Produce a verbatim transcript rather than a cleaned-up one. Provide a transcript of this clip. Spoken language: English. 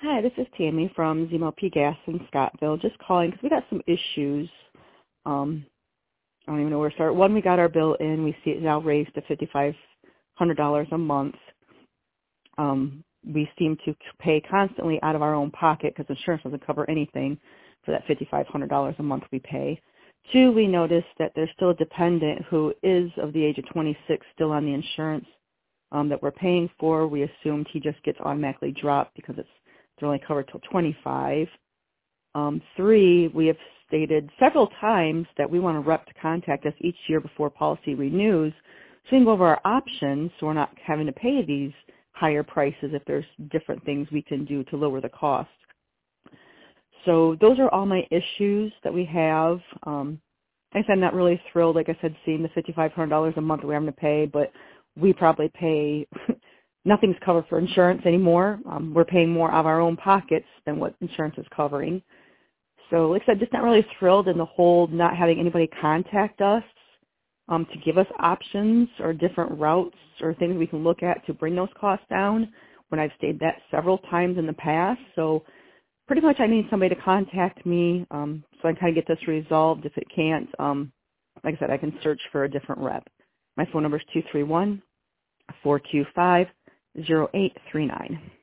Hi, this is Tammy from Z M L P Gas in Scottville. Just calling because we got some issues. Um, I don't even know where to start. One, we got our bill in. We see it now raised to five thousand five hundred dollars a month. Um, we seem to pay constantly out of our own pocket because insurance doesn't cover anything for that five thousand five hundred dollars a month we pay. Two, we noticed that there's still a dependent who is of the age of twenty-six still on the insurance um, that we're paying for. We assumed he just gets automatically dropped because it's they're only covered till twenty-five. Um, three, we have stated several times that we want a rep to contact us each year before policy renews so we can go over our options so we're not having to pay these higher prices if there's different things we can do to lower the cost. So those are all my issues that we have. Um, I guess I'm not really thrilled, like I said, seeing the five thousand five hundred dollars a month that we're having to pay, but we probably pay nothing's covered for insurance anymore. Um, we're paying more out of our own pockets than what insurance is covering. So like I said, just not really thrilled in the whole not having anybody contact us um, to give us options or different routes or things we can look at to bring those costs down when I've stated that several times in the past. So pretty much I need somebody to contact me um, so I can kind of get this resolved. If it can't, um, like I said, I can search for a different rep. My phone number is two three one, four two five, zero eight three nine.